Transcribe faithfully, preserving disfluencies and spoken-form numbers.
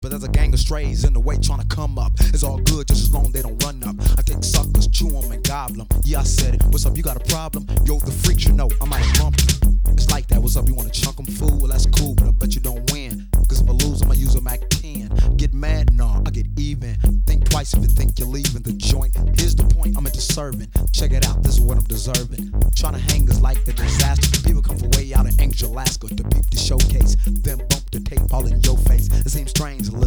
But there's a gang of strays in the way trying to come up. It's all good just as long they don't run up. I take suckers, chew them and gobble them. Yeah, I said it. What's up, you got a problem? Yo, the freaks, you know, I might bump you. It's like that, what's up, you wanna chunk them, fool? Well, that's cool, but I bet you don't win. Cause if I lose, I'ma use a Mac ten. Get mad? Nah, I get even. Think twice if you think you're leaving the joint. Here's the point, I'm into serving. Check it out, this is what I'm deserving. Trying to hang is like the disaster. People come from way out in Anchorage, Alaska to peep the showcase. Then bump the tape all in your face. It seems strange.